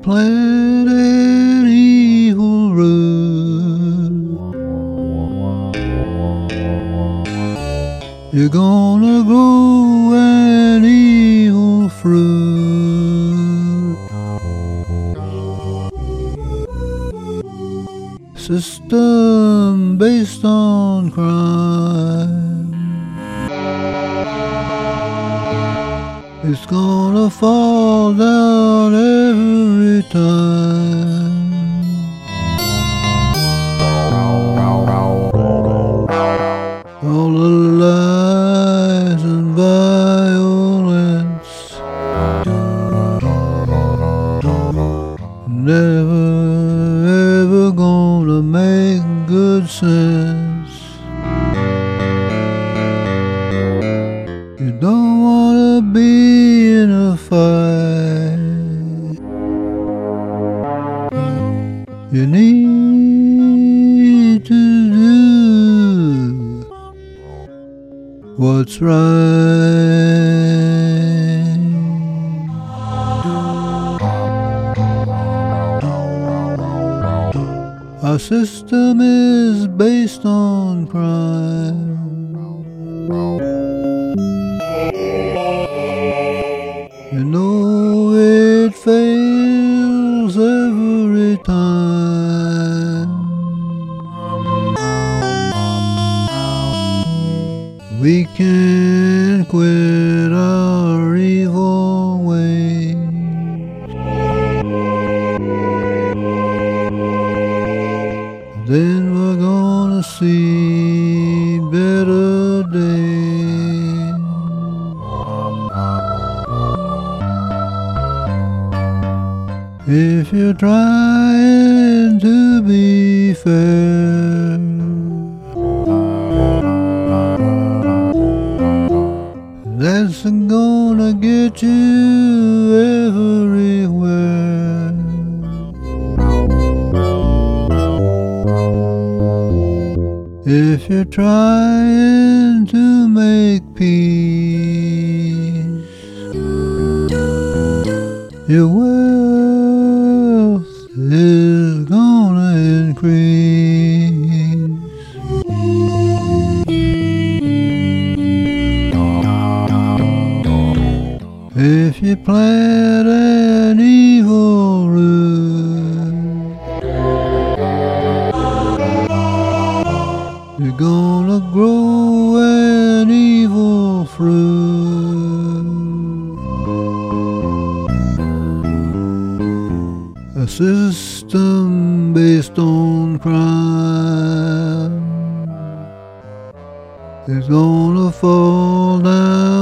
plant an evil root, you're gonna grow an evil fruit. System based on crime, it's gonna fall down every time. All the lies and violence never ever gonna make good sense. You don't wanna be in a fight, you need to do what's right. Our system is based on crime. You know it fails every time. We can't quit our evil ways. Then we're gonna see better days. If you're trying to be fair, that's gonna get you everywhere. If you're trying to make peace, your wealth is gonna increase. If you plant an evil root, you're gonna grow an evil fruit. A system based on crime is gonna fall down